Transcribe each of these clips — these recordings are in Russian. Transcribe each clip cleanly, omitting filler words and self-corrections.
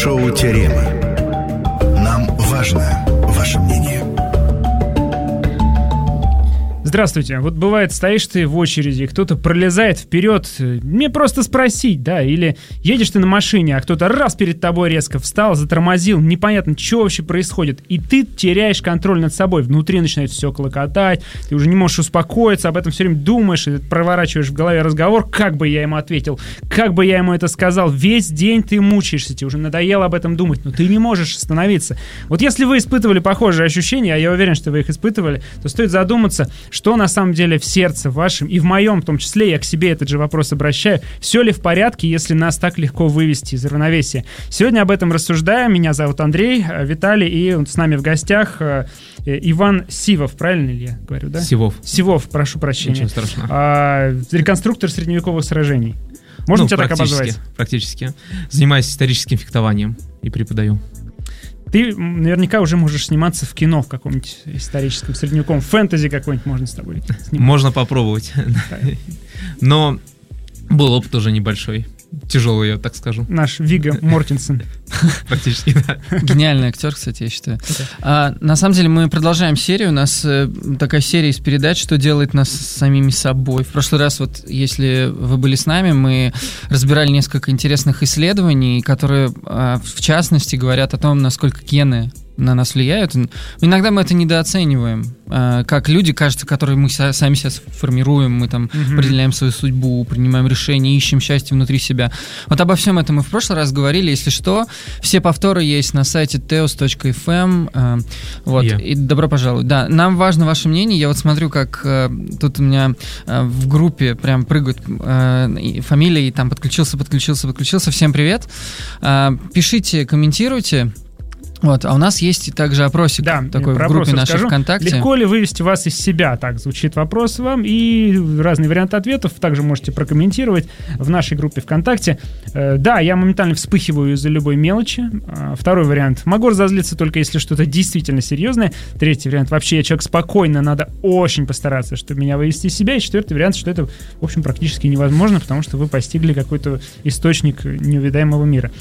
Шоу «Теорема». Нам важно ваше мнение. Здравствуйте. Вот бывает, стоишь ты в очереди, кто-то пролезает вперед, мне просто спросить, да, или едешь ты на машине, а кто-то раз перед тобой резко встал, затормозил, непонятно, что вообще происходит, и ты теряешь контроль над собой, внутри начинает все клокотать, ты уже не можешь успокоиться, об этом все время думаешь, и проворачиваешь в голове разговор, как бы я ему ответил, как бы я ему это сказал, весь день ты мучаешься, тебе уже надоело об этом думать, но ты не можешь остановиться. Вот если вы испытывали похожие ощущения, а я уверен, что вы их испытывали, то стоит задуматься, что на самом деле в сердце вашем, и в моем в том числе, я к себе этот же вопрос обращаю, все ли в порядке, если нас так легко вывести из равновесия. Сегодня об этом рассуждаем. Меня зовут Андрей, Виталий, и с нами в гостях Иван Сивов, правильно ли я говорю, да? Сивов, прошу прощения. Ничего страшного. Реконструктор средневековых сражений. Можно тебя так обозвать? Практически. Занимаюсь историческим фехтованием и преподаю. Ты наверняка уже можешь сниматься в кино в каком-нибудь историческом, средневековом, фэнтези какой-нибудь можно с тобой снимать. Можно попробовать. Но был опыт уже небольшой. Тяжелый, я так скажу. Наш Вигго Мортенсен. Практически, да. Гениальный актер, кстати, я считаю. На самом деле мы продолжаем серию. У нас такая серия из передач, что делает нас самими собой. В прошлый раз, вот если вы были с нами, мы разбирали несколько интересных исследований, которые, в частности, говорят о том, насколько гены на нас влияют. Иногда мы это недооцениваем. Как люди, кажется, которые мы сами себя формируем, мы там определяем свою судьбу, принимаем решения, ищем счастье внутри себя. Вот обо всем этом мы в прошлый раз говорили. Если что, все повторы есть на сайте teos.fm. Вот, и добро пожаловать. Да, нам важно ваше мнение. Я вот смотрю, как тут у меня в группе прям прыгают фамилии, и там подключился. Всем привет. Пишите, комментируйте. Вот, а у нас есть также опросик такой в группе нашей ВКонтакте. Легко ли вывести вас из себя? Так звучит вопрос вам. И разные варианты ответов также можете прокомментировать в нашей группе ВКонтакте. Да, я моментально вспыхиваю из-за любой мелочи. Второй вариант. Могу разозлиться только если что-то действительно серьезное. Третий вариант. Вообще я человек спокойный, надо очень постараться, чтобы меня вывести из себя. И четвертый вариант, что это, в общем, практически невозможно, потому что вы постигли какой-то источник неувидаемого мира.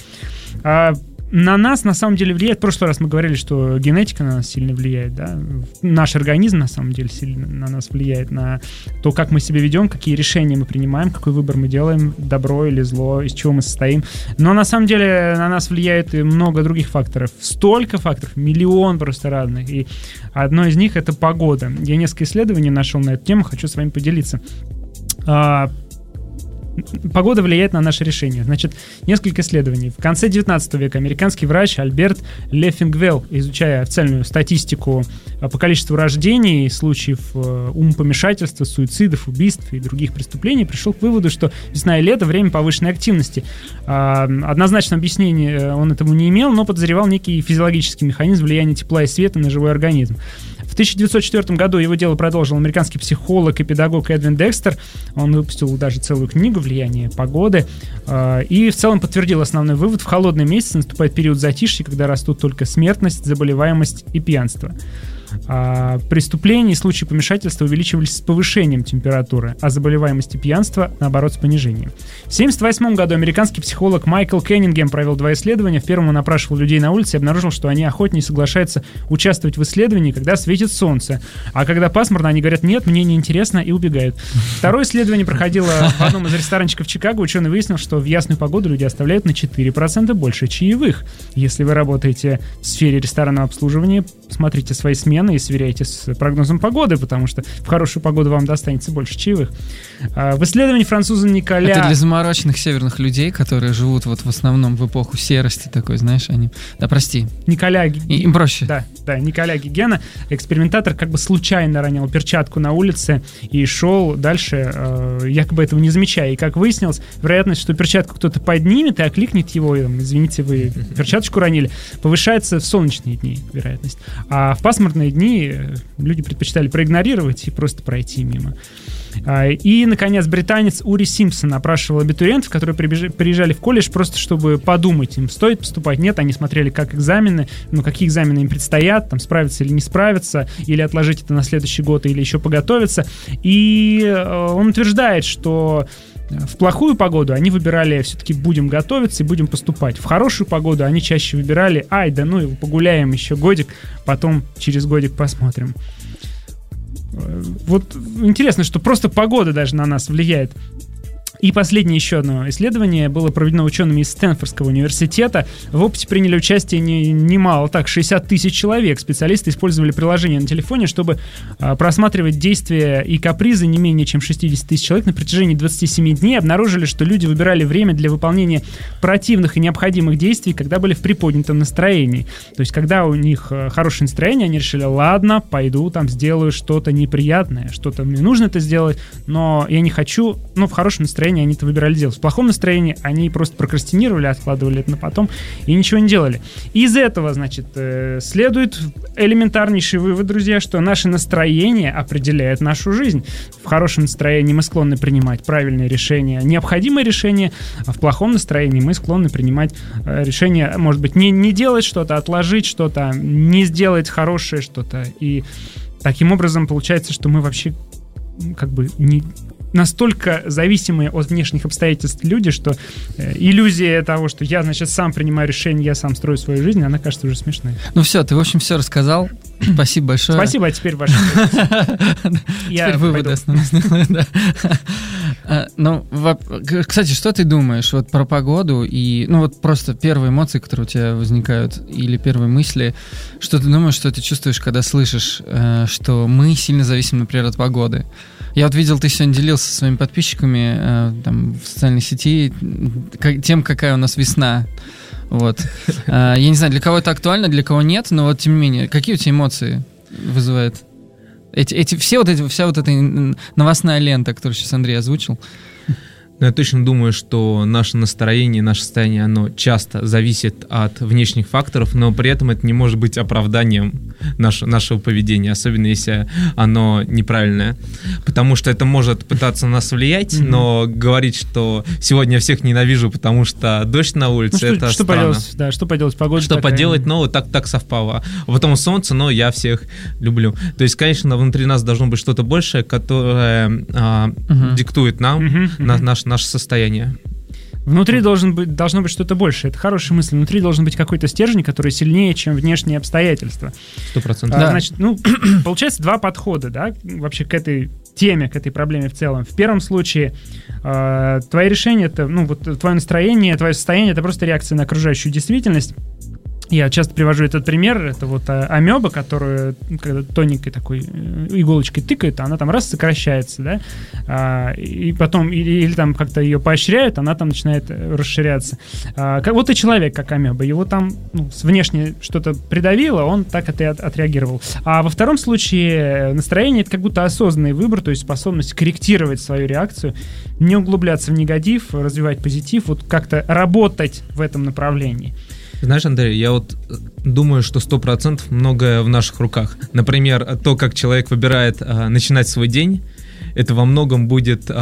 На нас, на самом деле, влияет. В прошлый раз мы говорили, что генетика на нас сильно влияет, да? Наш организм, на самом деле, сильно на нас влияет, на то, как мы себя ведем, какие решения мы принимаем, какой выбор мы делаем, добро или зло, из чего мы состоим. Но, на самом деле, на нас влияет и много других факторов. Столько факторов, миллион просто разных. И одно из них — это погода. Я несколько исследований нашел на эту тему, хочу с вами поделиться. Погода влияет на наши решения. Значит, несколько исследований. В конце 19 века американский врач Альберт Лефингвелл, изучая официальную статистику по количеству рождений, случаев умопомешательства, суицидов, убийств и других преступлений, пришел к выводу, что весна и лето — время повышенной активности. Однозначного объяснения он этому не имел, но подозревал некий физиологический механизм влияния тепла и света на живой организм. В 1904 году его дело продолжил американский психолог и педагог Эдвин Декстер. Он выпустил даже целую книгу «Влияние погоды». И в целом подтвердил основной вывод. В холодные месяцы наступает период затишья, когда растут только смертность, заболеваемость и пьянство. Преступления и случаи помешательства увеличивались с повышением температуры, а заболеваемость и пьянство, наоборот, с понижением. В 1978 году американский психолог Майкл Кеннингем провел 2 исследования. В первом он опрашивал людей на улице и обнаружил, что они охотнее соглашаются участвовать в исследовании, когда светит солнце, а когда пасмурно, они говорят: нет, мне неинтересно, и убегают. Второе исследование проходило в одном из ресторанчиков Чикаго. Ученый выяснил, что в ясную погоду люди оставляют на 4% больше чаевых. Если вы работаете в сфере ресторанного обслуживания, смотрите свои смены и сверяйте с прогнозом погоды, потому что в хорошую погоду вам достанется больше чаевых. В исследовании француза Николя... Это для замороченных северных людей, которые живут вот в основном в эпоху серости такой, знаешь, они... Да, прости. Им проще. Да, Николя Гигена, экспериментатор, как бы случайно ронял перчатку на улице и шел дальше, якобы этого не замечая. И как выяснилось, вероятность, что перчатку кто-то поднимет и окликнет его, извините, вы перчаточку ронили, повышается в солнечные дни, вероятность. А в пасмурные дни люди предпочитали проигнорировать и просто пройти мимо. И, наконец, британец Ури Симпсон опрашивал абитуриентов, которые приезжали в колледж просто чтобы подумать, им стоит поступать, нет. Они смотрели, как экзамены, какие экзамены им предстоят, там, справиться или не справиться, или отложить это на следующий год, или еще поготовиться. И он утверждает, что В плохую погоду они выбирали все-таки будем готовиться и будем поступать. В хорошую погоду они чаще выбирали погуляем еще годик, потом через годик посмотрим. Вот интересно, что просто погода даже на нас влияет. И последнее еще одно исследование было проведено учеными из Стэнфордского университета. В опыте приняли участие немало, 60 тысяч человек. Специалисты использовали приложение на телефоне, чтобы просматривать действия и капризы не менее чем 60 тысяч человек на протяжении 27 дней. Обнаружили, что люди выбирали время для выполнения противных и необходимых действий, когда были в приподнятом настроении. То есть, когда у них хорошее настроение, они решили: ладно, пойду сделаю что-то неприятное, что-то мне нужно это сделать, но я не хочу, в хорошем настроении они это выбирали делать. В плохом настроении они просто прокрастинировали, откладывали это на потом и ничего не делали. Из этого, следует элементарнейший вывод, друзья, что наше настроение определяет нашу жизнь. В хорошем настроении мы склонны принимать правильные решения, необходимые решения, а в плохом настроении мы склонны принимать решения, может быть, не делать что-то, отложить что-то, не сделать хорошее что-то. И таким образом получается, что мы вообще не настолько зависимые от внешних обстоятельств люди, что иллюзия того, что я, сам принимаю решение, я сам строю свою жизнь, она кажется уже смешной. Все, ты, в общем, все рассказал. Спасибо большое. Спасибо, а теперь ваши. Теперь выводы основные. Кстати, что ты думаешь про погоду и, просто первые эмоции, которые у тебя возникают, или первые мысли, что ты думаешь, что ты чувствуешь, когда слышишь, что мы сильно зависим, например, от погоды? Я видел, ты сегодня делился со своими подписчиками в социальной сети тем, какая у нас весна. Я не знаю, для кого это актуально, для кого нет, но тем не менее, какие у тебя эмоции вызывает вся эта новостная лента, которую сейчас Андрей озвучил? Я точно думаю, что наше настроение, наше состояние, оно часто зависит от внешних факторов, но при этом это не может быть оправданием нашего поведения, особенно если оно неправильное. Потому что это может пытаться на нас влиять, но говорить, что сегодня я всех ненавижу, потому что дождь на улице, это странно. Что поделать, погода Что такая... поделать, так совпало. А потом солнце, но я всех люблю. То есть, конечно, внутри нас должно быть что-то большее, которое диктует нам наше состояние. Внутри должно быть что-то большее. Это хорошая мысль. Внутри должен быть какой-то стержень, который сильнее, чем внешние обстоятельства. 100%. Значит, получается два подхода, да, вообще к этой теме, к этой проблеме в целом. В первом случае твои решения, это, твое настроение, твое состояние — это просто реакция на окружающую действительность. Я часто привожу этот пример. Это амеба, которую, когда тоненькой такой иголочкой тыкают, она там раз сокращается, да, и потом или там как-то ее поощряют, она там начинает расширяться. И человек, как амеба, его там внешне что-то придавило, он так это и отреагировал. А во втором случае настроение — это как будто осознанный выбор, то есть способность корректировать свою реакцию, не углубляться в негатив, развивать позитив, как-то работать в этом направлении. Знаешь, Андрей, я думаю, что 100% многое в наших руках. Например, то, как человек выбирает начинать свой день, это во многом будет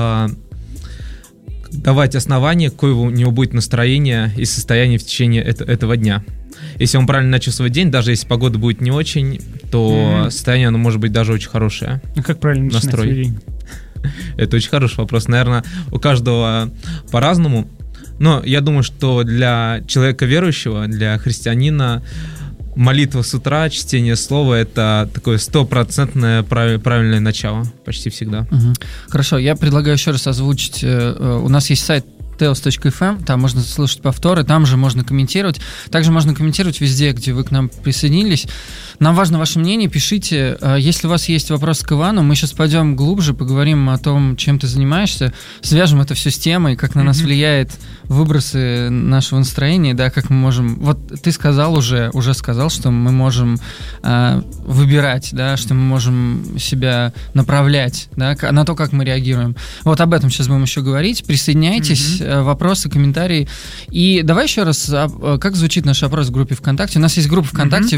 давать основание, какое у него будет настроение и состояние в течение этого дня. Если он правильно начал свой день, даже если погода будет не очень, то состояние, оно может быть даже очень хорошее. Как правильно начинать свой день? Это очень хороший вопрос. Наверное, у каждого по-разному. Но я думаю, что для человека верующего, для христианина, молитва с утра, чтение слова — это такое 100% правильное начало, почти всегда. Хорошо, я предлагаю еще раз озвучить. У нас есть сайт teos.fm, там можно слушать повторы, там же можно комментировать. Также можно комментировать везде, где вы к нам присоединились. Нам важно ваше мнение, пишите. Если у вас есть вопрос к Ивану, мы сейчас пойдем глубже, поговорим о том, чем ты занимаешься, свяжем это все с темой, как на нас влияет выбросы нашего настроения, да, как мы можем... Ты сказал уже сказал, что мы можем выбирать, да, что мы можем себя направлять, да, на то, как мы реагируем. Об этом сейчас будем еще говорить. Присоединяйтесь, вопросы, комментарии. И давай еще раз, как звучит наш опрос в группе ВКонтакте. У нас есть группа ВКонтакте,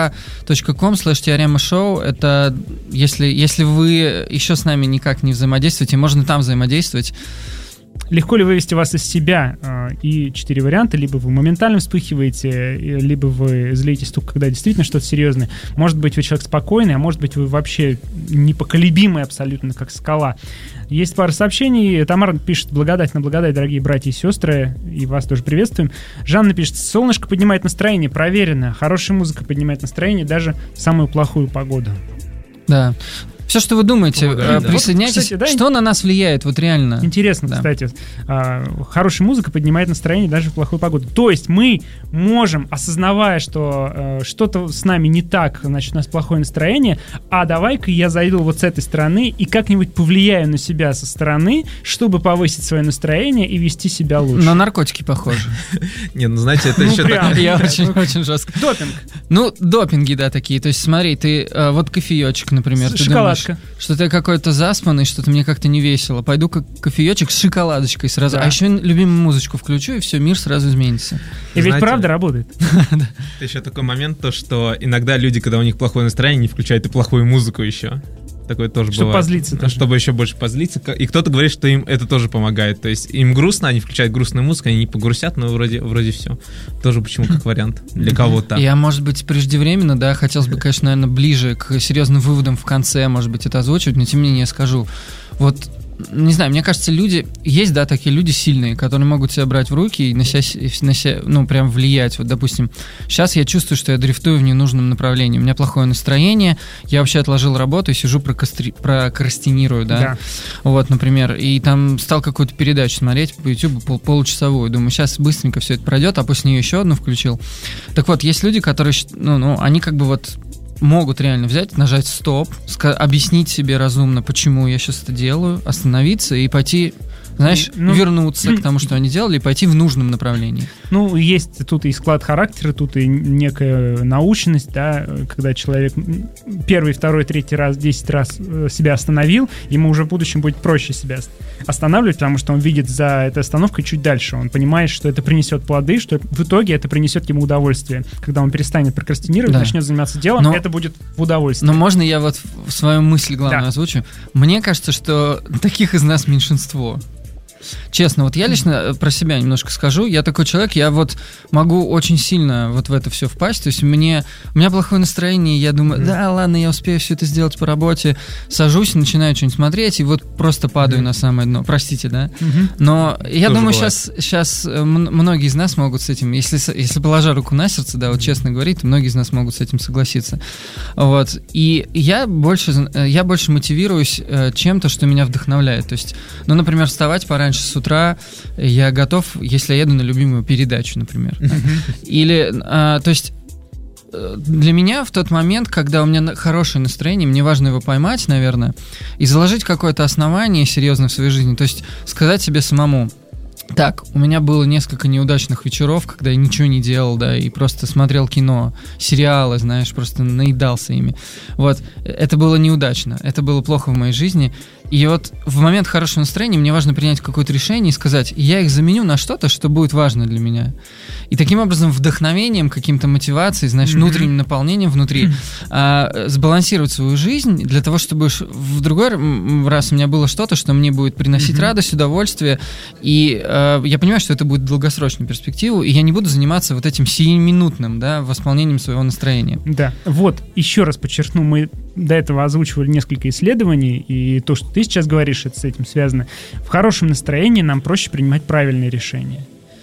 vk.com/teorema-show. Это если вы еще с нами никак не взаимодействуете, можно там взаимодействовать. Легко ли вывести вас из себя? И 4 варианта. Либо вы моментально вспыхиваете, либо вы злитесь только когда действительно что-то серьезное. Может быть, вы человек спокойный, а может быть, вы вообще непоколебимый абсолютно, как скала. Есть пара сообщений. Тамара пишет: благодать на благодать, дорогие братья и сестры. И вас тоже приветствуем. Жанна пишет: солнышко поднимает настроение, проверено. Хорошая музыка поднимает настроение даже в самую плохую погоду. Да. Все, что вы думаете, присоединяйтесь. Вот, кстати, да, что на нас влияет, вот реально? Интересно, да. Кстати, хорошая музыка поднимает настроение даже в плохую погоду. То есть мы можем, осознавая, что что-то с нами не так, значит, у нас плохое настроение, а давай-ка я зайду вот с этой стороны и как-нибудь повлияю на себя со стороны, чтобы повысить свое настроение и вести себя лучше. На наркотики похоже. Не, ну знаете, это еще так... Я очень жестко. Допинг. Ну, допинги, да, такие. То есть смотри, ты вот кофеечек, например, ты думаешь, что ты какой-то заспанный, что-то мне как-то не весело. Пойду кофеечек с шоколадочкой сразу. Да. А еще любимую музычку включу, и все, мир сразу изменится. И ведь правда работает. Это еще такой момент, то, что иногда люди, когда у них плохое настроение, не включают и плохую музыку еще. Такое тоже чтобы бывает. Чтобы позлиться. Чтобы еще больше позлиться. И кто-то говорит, что им это тоже помогает. То есть им грустно, они включают грустную музыку, они не погрустят, но вроде все. Тоже почему как вариант для кого-то. Я, может быть, преждевременно, да, хотелось бы, конечно, наверное, ближе к серьезным выводам в конце, может быть, это озвучивать, но тем не менее я скажу. Вот, не знаю, мне кажется, есть, да, такие люди сильные, которые могут себя брать в руки и на себя, ну, прям влиять. Вот, допустим, сейчас я чувствую, что я дрифтую в ненужном направлении. У меня плохое настроение, я вообще отложил работу и сижу прокрастинирую, да. Вот, например, и там стал какую-то передачу смотреть по YouTube получасовую. Думаю, сейчас быстренько все это пройдет, а после нее еще одну включил. Так вот, есть люди, которые, они как бы вот могут реально взять, нажать стоп, объяснить себе разумно, почему я сейчас это делаю, остановиться и пойти, знаешь, вернуться к тому, что они делали, и пойти в нужном направлении. Ну, есть тут и склад характера, тут и некая научность, да, когда человек первый, второй, третий раз, 10 раз себя остановил, ему уже в будущем будет проще себя останавливать, потому что он видит за этой остановкой чуть дальше, он понимает, что это принесет плоды, что в итоге это принесет ему удовольствие. Когда он перестанет прокрастинировать, да, начнет заниматься делом, это будет в удовольствие. Но можно я вот в свою мысль главную озвучу? Мне кажется, что таких из нас меньшинство. Честно, вот я лично про себя немножко скажу. Я такой человек, я вот могу очень сильно вот в это все впасть. То есть у меня плохое настроение, я думаю, да, ладно, я успею все это сделать по работе. Сажусь, начинаю что-нибудь смотреть, и вот просто падаю на самое дно. Простите, да? Но я думаю, сейчас многие из нас могут с этим, если положа руку на сердце, да, вот честно говорить, многие из нас могут с этим согласиться. Вот. И я больше мотивируюсь чем-то, что меня вдохновляет. То есть, например, вставать пораньше с утра я готов, если я еду на любимую передачу, например. Или, то есть, для меня в тот момент, когда у меня хорошее настроение, мне важно его поймать, наверное, и заложить какое-то основание серьезно в своей жизни. То есть, сказать себе самому: так, у меня было несколько неудачных вечеров, когда я ничего не делал, да, и просто смотрел кино, сериалы, знаешь, просто наедался ими. Вот, это было неудачно, это было плохо в моей жизни. И вот в момент хорошего настроения мне важно принять какое-то решение и сказать: я их заменю на что-то, что будет важно для меня. И таким образом вдохновением, каким-то мотивацией, знаешь, внутренним наполнением внутри сбалансировать свою жизнь для того, чтобы в другой раз у меня было что-то, что мне будет приносить радость, удовольствие. И я понимаю, что это будет в долгосрочную перспективу, и я не буду заниматься вот этим сиюминутным, да, восполнением своего настроения. Да, вот, еще раз подчеркну, мы до этого озвучивали несколько исследований, и то, что ты сейчас говоришь, это с этим связано. В хорошем настроении нам проще принимать правильные решения.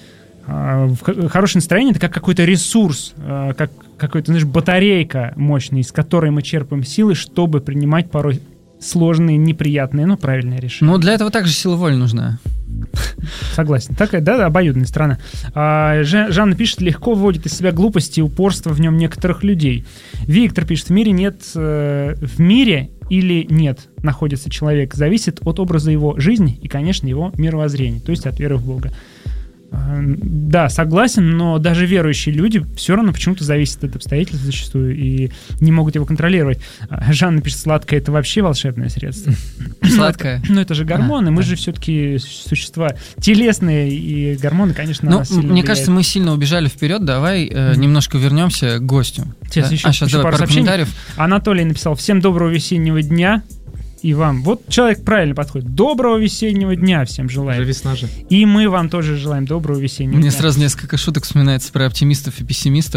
Хорошее настроение — это как какой-то ресурс, как какой-то, знаешь, батарейка мощная, из которой мы черпаем силы, чтобы принимать порой сложные, неприятные, но правильные решения. Ну, для этого также сила воли нужна. Согласен. Такая, да, обоюдная сторона. Жанна пишет: легко вводит из себя глупости и упорство в нем некоторых людей. Виктор пишет: в мире или нет находится человек, зависит от образа его жизни и, конечно, его мировоззрения, то есть от веры в Бога. Да, согласен, но даже верующие люди все равно почему-то зависят от обстоятельств зачастую и не могут его контролировать. Жанна пишет: сладкое — это вообще волшебное средство. Сладкое? Ну, это же гормоны, мы же все-таки существа телесные, и гормоны, конечно, на нас сильно влияют. Мне кажется, мы сильно убежали вперед, давай немножко вернемся к гостю. Сейчас еще давай пару комментариев. Анатолий написал: всем доброго весеннего дня. и вам. Вот человек правильно подходит. Доброго весеннего дня всем желаем. Уже весна же. И мы вам тоже желаем доброго весеннего Мне дня. сразу несколько шуток вспоминается про оптимистов и пессимистов.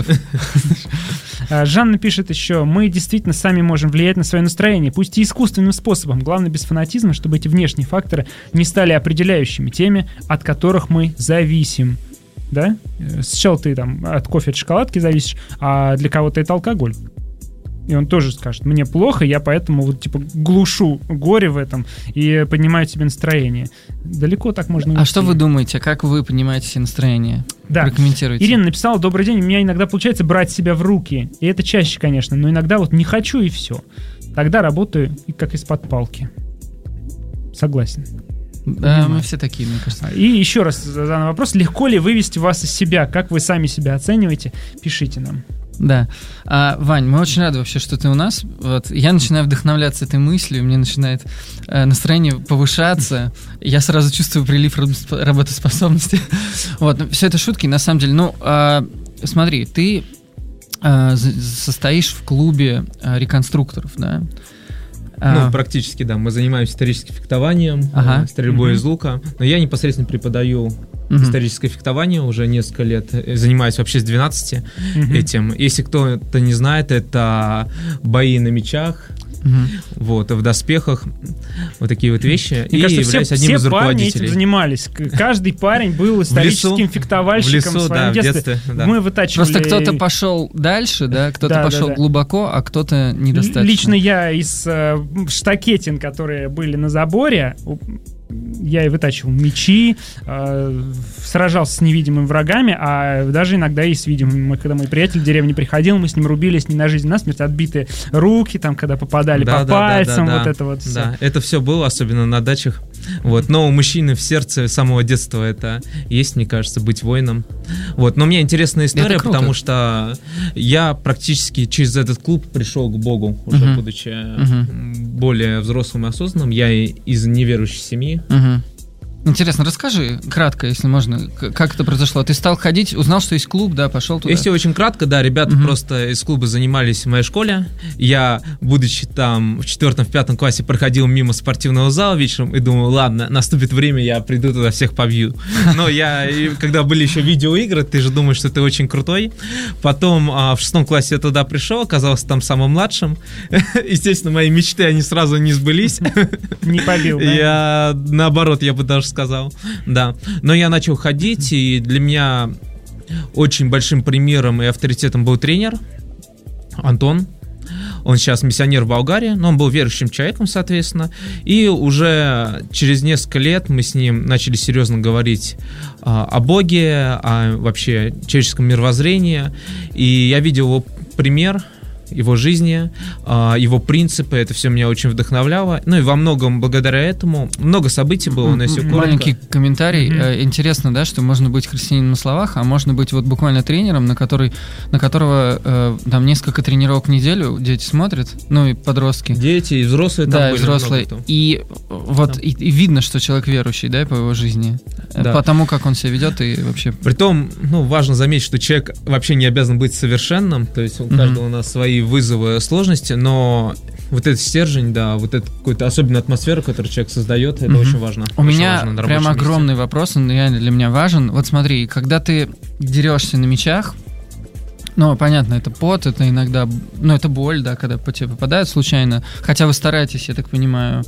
Жанна пишет еще: мы действительно сами можем влиять на свое настроение, пусть и искусственным способом, главное без фанатизма, чтобы эти внешние факторы не стали определяющими теми, от которых мы зависим. Да? Сначала ты там от кофе, от шоколадки зависишь, а для кого-то это алкоголь. И он тоже скажет: мне плохо, я поэтому вот типа глушу горе в этом и поднимаю себе настроение. Далеко так можно уйти. А что вы думаете? Как вы поднимаете себе настроение? Да. Прокомментируйте. Ирина написала: добрый день, у меня иногда получается брать себя в руки. И это чаще, конечно, но иногда вот не хочу и все. Тогда работаю и как из-под палки. Согласен. Да, мы все такие, мне кажется. И еще раз задам вопрос: легко ли вывести вас из себя? Как вы сами себя оцениваете? Пишите нам. Да. Вань, мы очень рады вообще, что ты у нас. Вот. Я начинаю вдохновляться этой мыслью, мне начинает настроение повышаться. Я сразу чувствую прилив работоспособности. Вот. Все это шутки, на самом деле. Ну, смотри, ты состоишь в клубе реконструкторов, да? Ну, практически, да. Мы занимаемся историческим фехтованием, стрельбой из лука. Но я непосредственно преподаю историческое фехтование уже несколько лет. Занимаюсь вообще с 12 этим. Если кто-то не знает, это бои на мечах, вот, в доспехах, вот такие вот вещи. Мне и кажется, являюсь одним из руководителей. Все парни этим занимались. Каждый парень был историческим фехтовальщиком в своем детстве. Мы вытачивали... Просто кто-то пошел дальше, да, кто-то пошел глубоко, а кто-то недостаточно. Лично я из штакетин, которые были на заборе, я и вытачивал мечи, сражался с невидимыми врагами, а даже иногда и с видимыми. Когда мой приятель в деревне приходил, мы с ним рубились не на жизнь, на смерть, отбитые руки, там, когда попадали по пальцам, вот это вот все. Да, это все было, особенно на дачах. Вот. Но у мужчины в сердце с самого детства это есть, мне кажется, быть воином. Вот. Но мне интересная история, потому что я практически через этот клуб пришел к Богу, уже будучи более взрослым и осознанным. Я из неверующей семьи. Интересно, расскажи кратко, если можно, как это произошло. Ты стал ходить, узнал, что есть клуб, да, пошел туда? Если очень кратко, да, ребята просто из клуба занимались в моей школе. Я, будучи там в 4-5 классе, проходил мимо спортивного зала вечером и думал: ладно, наступит время, я приду туда, всех побью. Но когда были еще видеоигры, ты же думаешь, что ты очень крутой. Потом в 6 классе я туда пришел, оказался там самым младшим. Естественно, мои мечты, они сразу не сбылись. Не побил, да? Наоборот, я бы даже сказал, да. Но я начал ходить, и для меня очень большим примером и авторитетом был тренер Антон. Он сейчас миссионер в Болгарии, но он был верующим человеком, соответственно. И уже через несколько лет мы с ним начали серьезно говорить о Боге, о вообще человеческом мировоззрении. И я видел его пример, его жизни, его принципы, это все меня очень вдохновляло. Ну и во многом благодаря этому много событий было. Маленький комментарий. Интересно, да, что можно быть христианином на словах, а можно быть вот буквально тренером, на которого там несколько тренировок в неделю дети смотрят, ну и подростки. Дети и взрослые там были. Да, и взрослые. И вот и видно, что человек верующий, да, по его жизни. Да. По тому, как он себя ведет и вообще... Притом, важно заметить, что человек вообще не обязан быть совершенным, то есть у каждого у нас свои вызовы, сложности, но вот этот стержень, да, вот это какую-то особенную атмосферу, которую человек создает, это очень важно. У меня прям огромный вопрос, он реально для меня важен. Вот смотри, когда ты дерешься на мечах, понятно, это пот, это иногда, это боль, да, когда по тебе попадают случайно, хотя вы стараетесь, я так понимаю,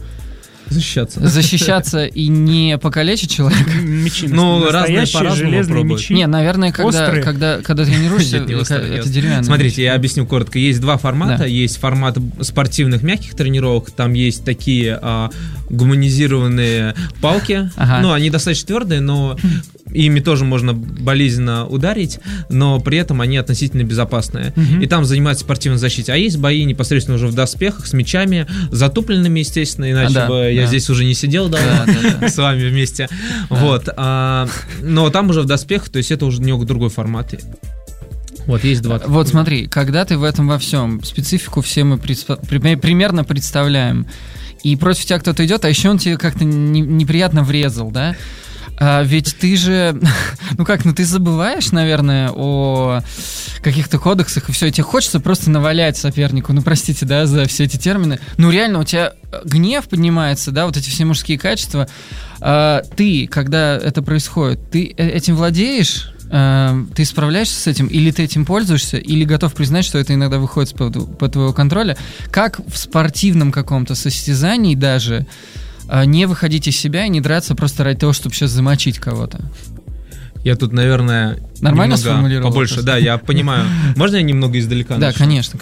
защищаться и не покалечить человека. Мечи разные по-разному пробуют. Не, наверное, когда тренируешься, это деревянные. Смотрите, я объясню коротко. Есть два формата. Есть формат спортивных мягких тренировок. Там есть такие гуманизированные палки. Они достаточно твердые, но ими тоже можно болезненно ударить, но при этом они относительно безопасные. И там занимаются спортивной защитой. А есть бои непосредственно уже в доспехах, с мечами, затупленными, естественно, иначе бы я здесь уже не сидел с вами вместе. Вот. Но там уже в доспехах, то есть это уже немного другой формат. Вот, есть два. Вот смотри, когда ты в этом во всем, специфику все мы примерно представляем, и против тебя кто-то идет, а еще он тебе как-то неприятно врезал, да? Ведь ты же, ты забываешь, наверное, о каких-то кодексах и все, и тебе хочется просто навалять сопернику, простите, да, за все эти термины. Реально, у тебя гнев поднимается, да, вот эти все мужские качества. Ты, когда это происходит, ты этим владеешь? Ты справляешься с этим, или ты этим пользуешься, или готов признать, что это иногда выходит из-под твоего контроля? Как в спортивном каком-то состязании даже не выходить из себя и не драться просто ради того, чтобы сейчас замочить кого-то? Я тут, наверное, нормально немного сформулировал побольше. просто? Да, я понимаю. Можно я немного издалека начну? Да, конечно.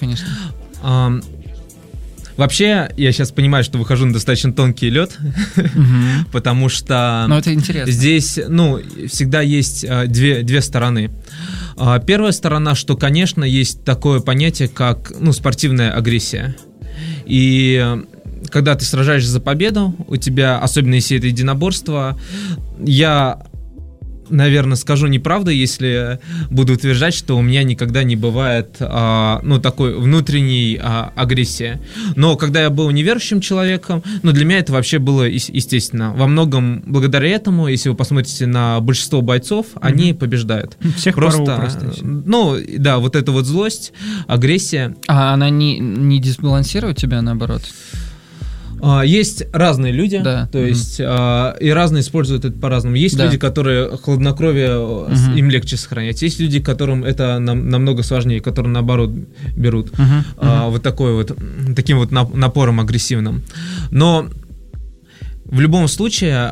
Вообще, я сейчас понимаю, что выхожу на достаточно тонкий лед, потому что это интересно. Здесь, всегда есть две стороны. Первая сторона, что, конечно, есть такое понятие, как спортивная агрессия. И когда ты сражаешься за победу, у тебя, особенно если это единоборство, я, наверное, скажу неправду, если буду утверждать, что у меня никогда не бывает такой внутренней агрессии. Но когда я был неверующим человеком, для меня это вообще было естественно. Во многом благодаря этому, если вы посмотрите на большинство бойцов, они побеждают. Всех просто. Да, вот эта вот злость, агрессия. А она не дисбалансирует тебя, наоборот? Есть разные люди, да. То есть и разные используют это по-разному. Есть люди, которые хладнокровие им легче сохранять. Есть люди, которым это намного сложнее, которые наоборот берут вот таким вот напором агрессивным. Но в любом случае,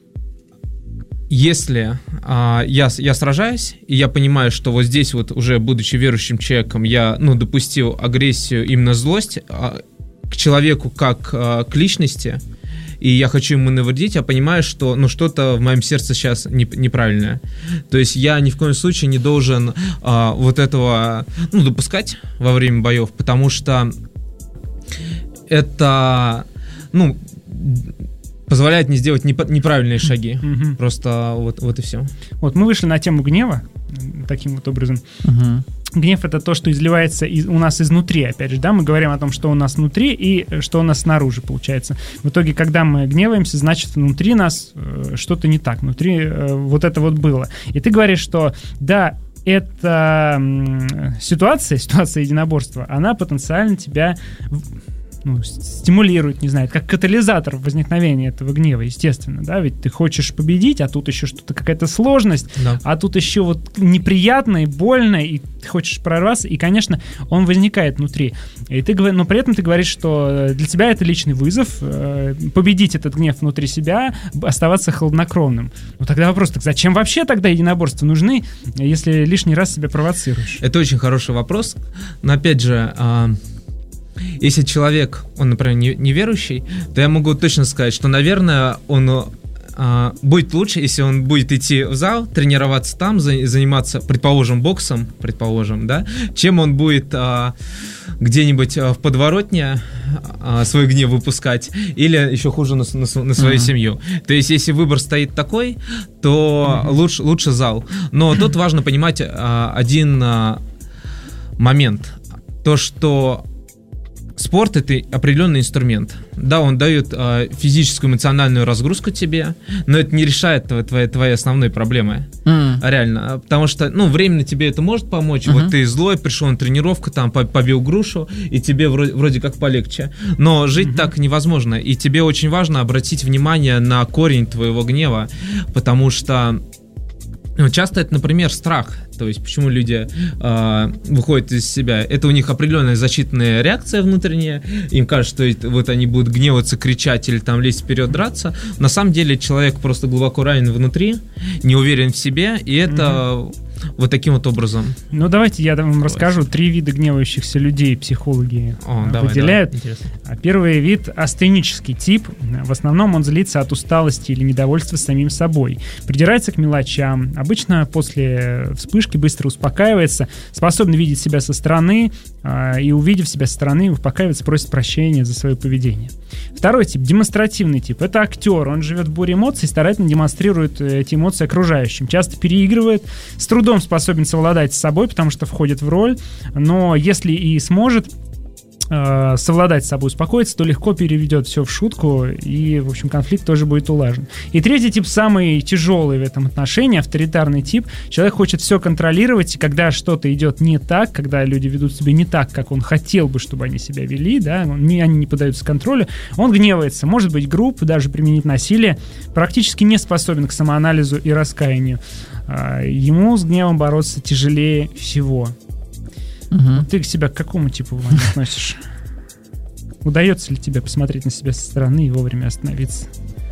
если я сражаюсь, и я понимаю, что вот здесь вот уже будучи верующим человеком, я допустил агрессию, именно злость к человеку как к личности, и я хочу ему навредить, я понимаю, что что-то в моем сердце сейчас неправильное. То есть я ни в коем случае не должен вот этого допускать во время боев, потому что это позволяет мне сделать неправильные шаги. Просто вот и все. Вот мы вышли на тему гнева таким вот образом. Гнев — это то, что изливается у нас изнутри, опять же, да, мы говорим о том, что у нас внутри и что у нас снаружи, получается. В итоге, когда мы гневаемся, значит, внутри нас что-то не так, внутри вот это вот было. И ты говоришь, что да, эта ситуация единоборства, она потенциально тебя стимулирует, не знаю, как катализатор возникновения этого гнева, естественно, да, ведь ты хочешь победить, а тут еще что-то, какая-то сложность, да. А тут еще вот неприятно и больно, и ты хочешь прорваться, и, конечно, он возникает внутри. Но при этом ты говоришь, что для тебя это личный вызов, победить этот гнев внутри себя, оставаться хладнокровным. Тогда вопрос, так зачем вообще тогда единоборства нужны, если лишний раз себя провоцируешь? Это очень хороший вопрос, но опять же, если человек, он, например, неверующий, то я могу точно сказать, что, наверное, он будет лучше, если он будет идти в зал, тренироваться там, заниматься, предположим, боксом, да, чем он будет где-нибудь в подворотне свой гнев выпускать, или еще хуже на свою семью. То есть, если выбор стоит такой, то лучше зал. Но тут важно понимать один момент. То, что спорт — это определенный инструмент. Да, он дает физическую, эмоциональную разгрузку тебе, но это не решает твои основные проблемы. Реально. Потому что, временно тебе это может помочь. Вот ты злой, пришел на тренировку, там побил грушу, и тебе вроде как полегче. Но жить так невозможно. И тебе очень важно обратить внимание на корень твоего гнева, потому что часто это, например, страх. То есть, почему люди выходят из себя? Это у них определенная защитная реакция внутренняя. Им кажется, что вот они будут гневаться, кричать или там лезть вперед, драться. На самом деле человек просто глубоко ранен внутри, не уверен в себе, и это вот таким вот образом. Давайте я вам расскажу. 3 вида гневающихся людей психологи выделяют. Первый вид — астенический тип. В основном он злится от усталости или недовольства самим собой. Придирается к мелочам. Обычно после вспышки быстро успокаивается, способен видеть себя со стороны, и, увидев себя со стороны, успокаивается, просит прощения за свое поведение. Второй тип — демонстративный тип. Это актер. Он живет в буре эмоций, старательно демонстрирует эти эмоции окружающим. Часто переигрывает, с трудом способен совладать с собой, потому что входит в роль, но если и сможет совладать с собой, успокоиться, то легко переведет все в шутку, и, в общем, конфликт тоже будет улажен. И третий тип, самый тяжелый в этом отношении, авторитарный тип. Человек хочет все контролировать, и когда что-то идет не так, когда люди ведут себя не так, как он хотел бы, чтобы они себя вели, да, они не поддаются контролю, он гневается, может быть груб, даже применить насилие, практически не способен к самоанализу и раскаянию. Ему с гневом бороться тяжелее всего. Ты себя к какому типу, Ваня, относишь? Удается ли тебе посмотреть на себя со стороны и вовремя остановиться?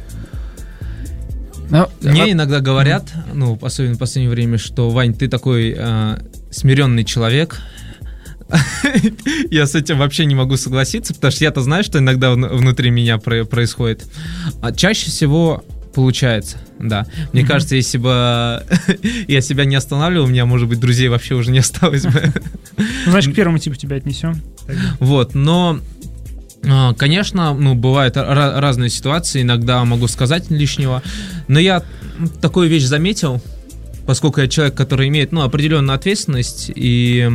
Мне иногда говорят, особенно в последнее время, что, Вань, ты такой смиренный человек. Я с этим вообще не могу согласиться, потому что я-то знаю, что иногда внутри меня происходит. А чаще всего получается, да. Мне кажется, если бы я себя не останавливал, у меня, может быть, друзей вообще уже не осталось бы. Значит, к первому типу тебя отнесем. Вот, но, конечно, бывают разные ситуации, иногда могу сказать лишнего, но я такую вещь заметил, поскольку я человек, который имеет, определенную ответственность, и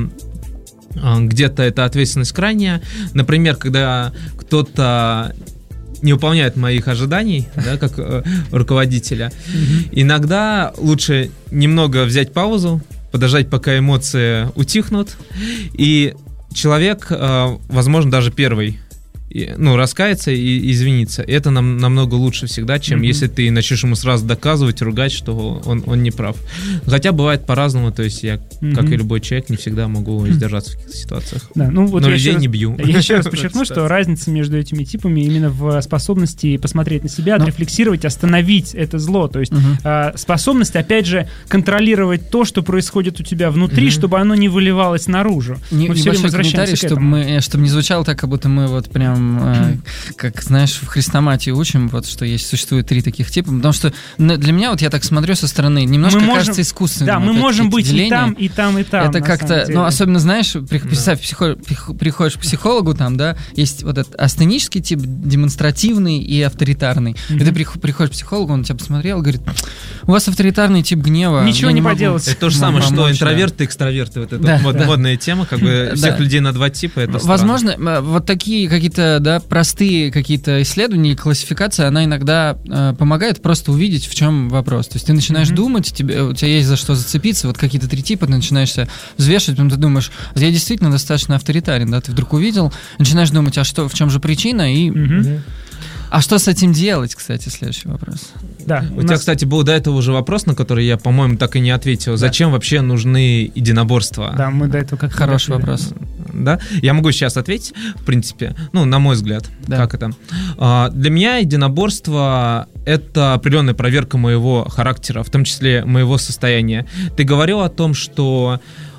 где-то эта ответственность крайняя. Например, когда кто-то не выполняет моих ожиданий, да, как руководителя. Иногда лучше немного взять паузу, подождать, пока эмоции утихнут, и человек, возможно, даже первый раскается и извиниться. Это намного лучше всегда, чем если ты начнешь ему сразу доказывать, ругать, что он не прав. Хотя бывает по-разному, то есть я, как и любой человек, не всегда могу сдержаться в каких-то ситуациях. Да, но людей не бью. Я еще раз подчеркну, что разница между этими типами именно в способности посмотреть на себя, отрефлексировать, остановить это зло. То есть способность, опять же, контролировать то, что происходит у тебя внутри, чтобы оно не выливалось наружу. Небольшой комментарий, чтобы не звучало так, как будто мы вот прям как, знаешь, в хрестоматии учим, вот, что существует 3 таких типа, потому что для меня, вот я так смотрю со стороны, немножко кажется искусственным. Да, мы можем быть деления. И там, и там, и там. Это как-то, особенно, знаешь, представь, приходишь к психологу, там, да, есть вот этот астенический тип, демонстративный и авторитарный. И ты приходишь к психологу, он тебя посмотрел, говорит, у вас авторитарный тип гнева. Ничего не поделать. Это то же самое, что интроверты и экстраверты. Вот это модная тема, как бы всех людей на 2 типа, это возможно, вот такие какие-то, да, простые какие-то исследования, классификация, она иногда помогает просто увидеть, в чем вопрос. То есть ты начинаешь думать, у тебя есть за что зацепиться, вот какие-то 3 типа, ты начинаешь себя взвешивать, потом ты думаешь, я действительно достаточно авторитарен, да, ты вдруг увидел, начинаешь думать, а что, в чем же причина, и... А что с этим делать, кстати, следующий вопрос. Да, у тебя, кстати, был до этого уже вопрос, на который я, по-моему, так и не ответил. Да. Зачем вообще нужны единоборства? Да, мы до этого как хороший вопрос. Да, я могу сейчас ответить, в принципе, на мой взгляд, как это. Для меня единоборство — это определенная проверка моего характера, в том числе моего состояния. Ты говорил о том, что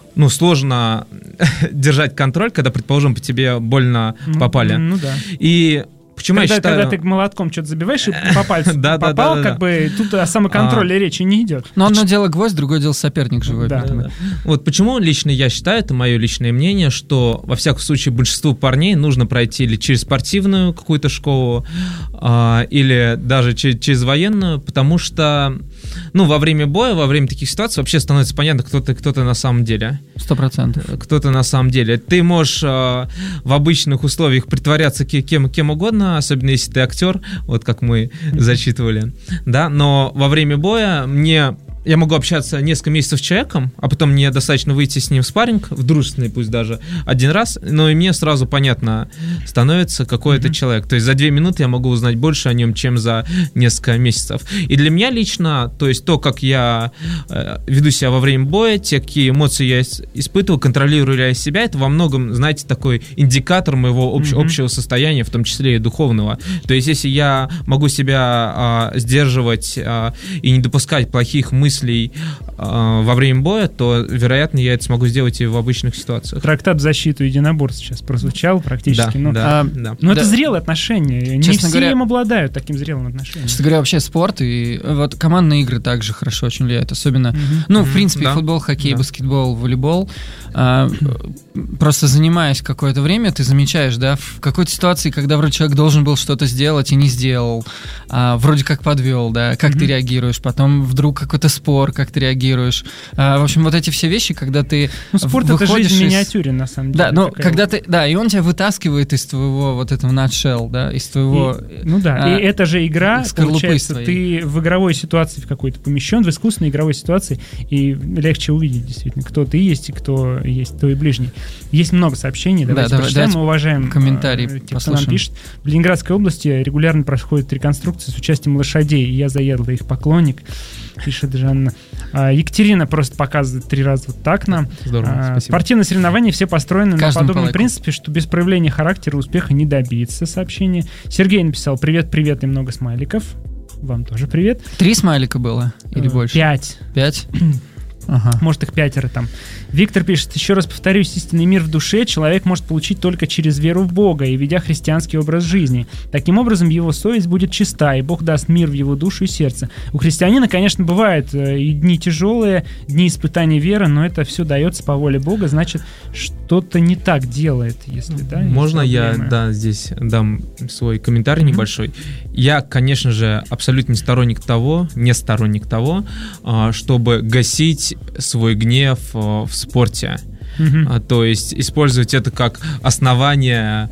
сложно держать контроль, когда, предположим, по тебе больно попали. Да. И почему я считаю... Когда ты молотком что-то забиваешь и по пальцу попал, как бы тут о самоконтроле речи не идет. Но одно дело гвоздь, другое дело соперник живой. Вот почему лично я считаю, это мое личное мнение, что во всяком случае большинству парней нужно пройти или через спортивную какую-то школу, или даже через военную, потому что во время боя, во время таких ситуаций вообще становится понятно, кто ты на самом деле. 100%. Кто ты на самом деле. Ты можешь в обычных условиях притворяться кем угодно, особенно если ты актер, вот как мы зачитывали, да, но во время боя я могу общаться несколько месяцев с человеком, а потом мне достаточно выйти с ним в спарринг, в дружественный пусть даже, один раз, но и мне сразу понятно становится, какой это человек. То есть за 2 минуты я могу узнать больше о нем, чем за несколько месяцев. И для меня лично, то есть то, как я веду себя во время боя, те, какие эмоции я испытываю, контролирую ли я себя, это во многом, знаете, такой индикатор моего общего состояния, в том числе и духовного. То есть если я могу себя сдерживать и не допускать плохих мыслей во время боя, то, вероятно, я это смогу сделать и в обычных ситуациях. Трактат в защиту единоборств сейчас прозвучал практически. Да, но это зрелые отношения. Не все им обладают таким зрелым отношением. Честно говоря, вообще спорт и вот командные игры также хорошо очень влияют. Особенно, в принципе, футбол, хоккей, баскетбол, волейбол. Просто занимаясь какое-то время, ты замечаешь, да, в какой-то ситуации, когда вроде человек должен был что-то сделать и не сделал, вроде как подвел, да, как ты реагируешь, потом вдруг какой-то спор, как ты реагируешь. В общем, вот эти все вещи, когда ты спорт — это жизнь в миниатюре, на самом деле. Да, но когда ты... Да, и он тебя вытаскивает из твоего вот этого nutshell, да, из твоего... И это же игра, получается, своей. ты в игровой ситуации в какой-то помещен, в искусственной игровой ситуации, и легче увидеть, действительно, кто ты есть и кто есть твой ближний. Есть много сообщений, давайте прочитаем, мы уважаем комментарий, тех, кто нам пишет. В Ленинградской области регулярно происходят реконструкции с участием лошадей, и я заядлый их поклонник, пишет Жанна. Екатерина просто показывает 3 раза вот так нам. Здорово, спасибо. Спортивные соревнования все построены на подобном принципе, что без проявления характера успеха не добиться. Сообщение. Сергей написал: привет и много смайликов. Вам тоже привет. 3 смайлика было? Или больше? 5. 5? Ага. Может, их 5 там. Виктор пишет: еще раз повторюсь, истинный мир в душе человек может получить только через веру в Бога и ведя христианский образ жизни. Таким образом, его совесть будет чиста, и Бог даст мир в его душу и сердце. У христианина, конечно, бывают и дни тяжелые, дни испытаний веры, но это все дается по воле Бога, значит, что-то не так делает, если, да? Можно я здесь дам свой комментарий небольшой? Я, конечно же, абсолютно не сторонник того, чтобы гасить свой гнев в спорте. То есть использовать это как основание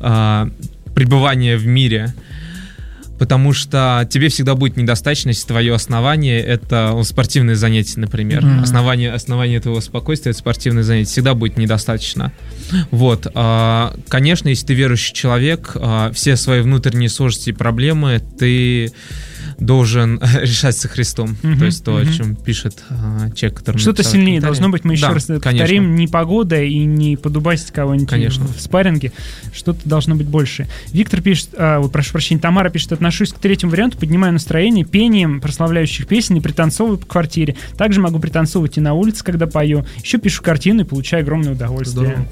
пребывания в мире. Потому что тебе всегда будет недостаточно, если твое основание — это спортивные занятия, например. Основание твоего спокойствия — это спортивные занятия. Всегда будет недостаточно. Вот. Конечно, если ты верующий человек, все свои внутренние сложности и проблемы ты должен решать со Христом. То есть то, о чем пишет человек, который... Что-то сильнее должно быть, мы еще раз повторим, не погода и не подубасить кого-нибудь в спарринге. Что-то должно быть больше. Виктор пишет, прошу прощения, Тамара пишет: отношусь к 3-му варианту, поднимаю настроение пением прославляющих песен и пританцовываю по квартире. Также могу пританцовывать и на улице, когда пою. Еще пишу картины и получаю огромное удовольствие.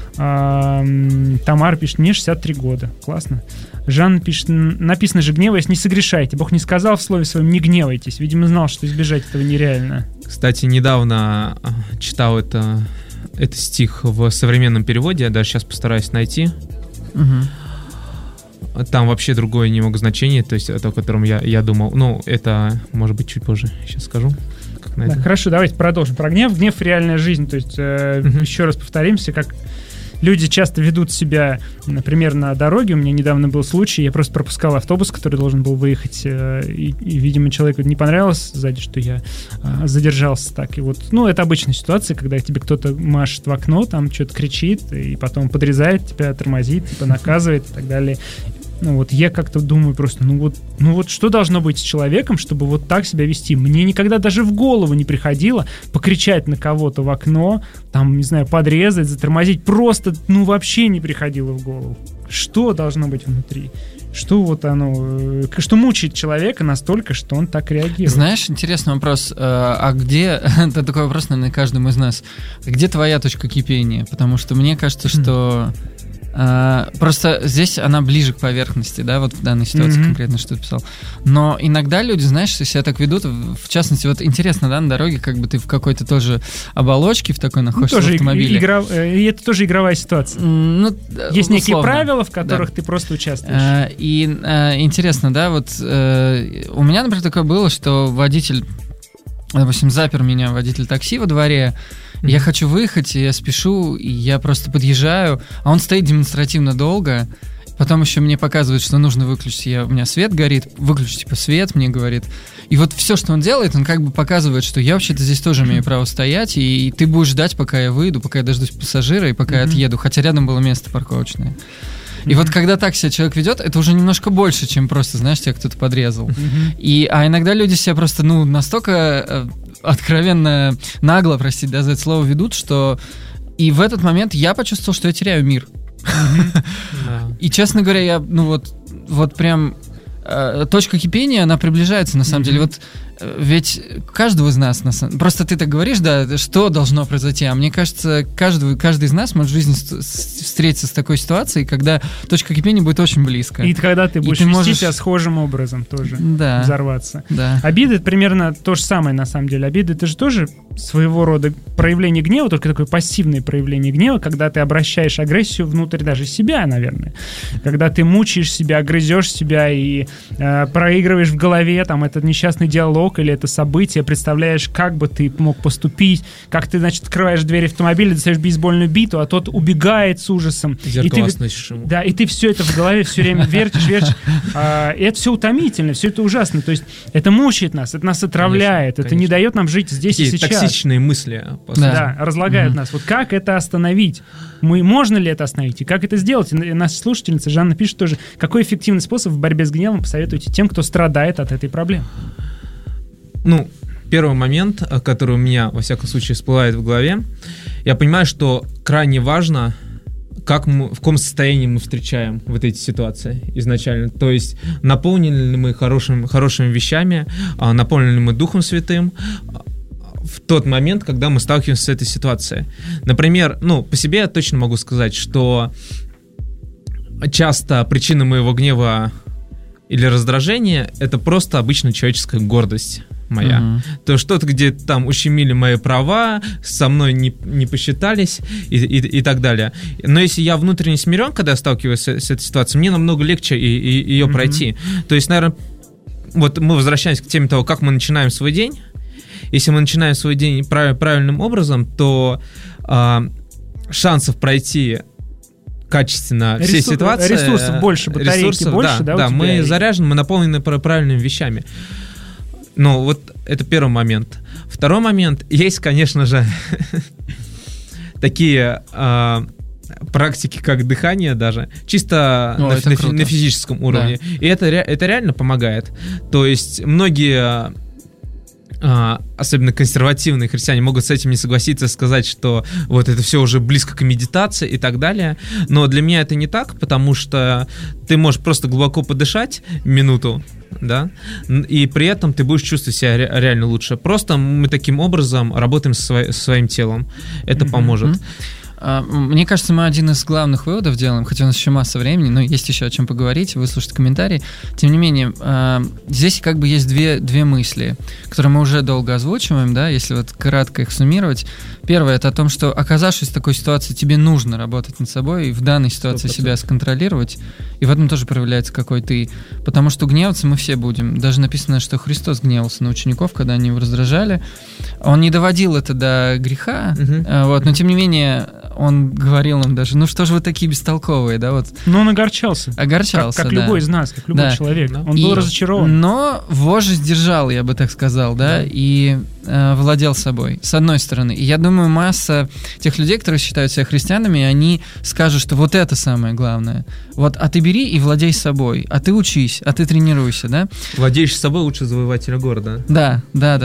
Здорово. Тамара пишет: мне 63 года. Классно. Жанна пишет: написано же, гневаясь, не согрешайте. Бог не сказал в слове своем: не гневайтесь. Видимо, знал, что избежать этого нереально. Кстати, недавно читал это стих в современном переводе. Я даже сейчас постараюсь найти. Там вообще другое немного значение, то есть это, о котором я думал. Ну, это, может быть, чуть позже. Сейчас скажу. Да, хорошо, давайте продолжим про гнев. Гнев — реальная жизнь. То есть, еще раз повторимся, как люди часто ведут себя, например, на дороге. У меня недавно был случай, я просто пропускал автобус, который должен был выехать, и видимо, человеку не понравилось сзади, что я задержался так. И вот, это обычная ситуация, когда тебе кто-то машет в окно, там что-то кричит, и потом подрезает тебя, тормозит, типа наказывает и так далее. Я как-то думаю просто, что должно быть с человеком, чтобы вот так себя вести? Мне никогда даже в голову не приходило покричать на кого-то в окно, там, не знаю, подрезать, затормозить. Просто, вообще не приходило в голову. Что должно быть внутри? Что что мучает человека настолько, что он так реагирует? Знаешь, интересный вопрос. А где, это такой вопрос, наверное, каждому из нас, где твоя точка кипения? Потому что мне кажется, что... Просто здесь она ближе к поверхности, да, вот в данной ситуации конкретно, что ты писал. Но иногда люди, знаешь, себя так ведут, в частности, вот интересно, да, на дороге, как бы ты в какой-то тоже оболочке в такой находишься, в автомобиле. И это тоже игровая ситуация. Есть некие правила, в которых ты просто участвуешь. И интересно, да, вот у меня, например, такое было, что водитель, допустим, запер меня водитель такси во дворе. Я хочу выехать, я спешу, и я просто подъезжаю, а он стоит демонстративно долго. Потом еще мне показывает, что нужно выключить. У меня свет горит, выключи свет, мне говорит. И вот все, что он делает, он как бы показывает, что я вообще-то здесь тоже имею право стоять, и ты будешь ждать, пока я выйду, пока я дождусь пассажира и пока я отъеду, хотя рядом было место парковочное. И вот когда так себя человек ведет, это уже немножко больше, чем просто, знаешь, тебя кто-то подрезал. А иногда люди себя просто, настолько откровенно нагло, простите, да, за это слово ведут, что и в этот момент я почувствовал, что я теряю мир. И, честно говоря, я, вот прям точка кипения, она приближается, на самом деле. Вот ведь каждого из нас, просто ты так говоришь, да, что должно произойти, а мне кажется, каждый из нас может в жизни встретиться с такой ситуацией, когда точка кипения будет очень близко. И когда ты будешь вести себя схожим образом тоже, взорваться. Да. Обида — это примерно то же самое, на самом деле. Обида — это же тоже своего рода проявление гнева, только такое пассивное проявление гнева, когда ты обращаешь агрессию внутрь даже себя, наверное. Когда ты мучаешь себя, грызешь себя и проигрываешь в голове там этот несчастный диалог, урок или это событие, представляешь, как бы ты мог поступить, как ты, значит, открываешь дверь автомобиля, достаешь бейсбольную биту, а тот убегает с ужасом. Зеркало сносишь ему. Да, и ты все это в голове все время вертишь. И это все утомительно, все это ужасно. То есть это мучает нас, это нас отравляет, это не дает нам жить здесь и сейчас. Токсичные мысли. Да, разлагают нас. Вот как это остановить? Можно ли это остановить? И как это сделать? И наша слушательница Жанна пишет тоже, какой эффективный способ в борьбе с гневом посоветуете тем, кто страдает от этой проблемы? Ну, первый момент, который у меня, во всяком случае, всплывает в голове, я понимаю, что крайне важно, в каком состоянии мы встречаем вот эти ситуации изначально. То есть наполнены ли мы хорошими вещами, наполнены ли мы Духом Святым в тот момент, когда мы сталкиваемся с этой ситуацией. Например, по себе я точно могу сказать, что часто причина моего гнева или раздражения — это просто обычно человеческая гордость моя. То что-то, где там ущемили мои права, со мной не посчитались и так далее. Но если я внутренне смирен, когда я сталкиваюсь с этой ситуацией, мне намного легче ее пройти. То есть, наверное, вот мы возвращаемся к теме того, как мы начинаем свой день. Если мы начинаем свой день правильным образом, то шансов пройти качественно все ситуации... Ресурсов больше, батарейки больше, да, мы заряжены, мы наполнены правильными вещами. Ну, вот это первый момент. Второй момент, есть, конечно же, такие практики, как дыхание даже, чисто на физическом уровне. Да. И это реально помогает. То есть многие... особенно консервативные христиане могут с этим не согласиться, сказать, что вот это все уже близко к медитации и так далее. Но для меня это не так, потому что ты можешь просто глубоко подышать минуту, да, и при этом ты будешь чувствовать себя реально лучше. Просто мы таким образом работаем со своим телом. Это поможет. Мне кажется, мы один из главных выводов делаем, хотя у нас еще масса времени, но есть еще о чем поговорить, выслушать комментарии. Тем не менее, здесь как бы есть две мысли, которые мы уже долго озвучиваем, да, если вот кратко их суммировать. Первое — это о том, что, оказавшись в такой ситуации, тебе нужно работать над собой и в данной ситуации 100%. Себя сконтролировать, и в этом тоже проявляется какой ты. Потому что гневаться мы все будем. Даже написано, что Христос гневался на учеников, когда они его раздражали. Он не доводил это до греха, но тем не менее он говорил нам даже, ну что же вы такие бестолковые, да, вот. Но он огорчался. Огорчался, как любой из нас, как любой человек. Да. Он был разочарован. Но вожжи сдержал, я бы так сказал, да. И владел собой, с одной стороны. И я думаю, масса тех людей, которые считают себя христианами, они скажут, что вот это самое главное. Вот, а ты бери и владей собой, а ты учись, а ты тренируйся, да. Владеешь собой лучше завоевателя города. Да.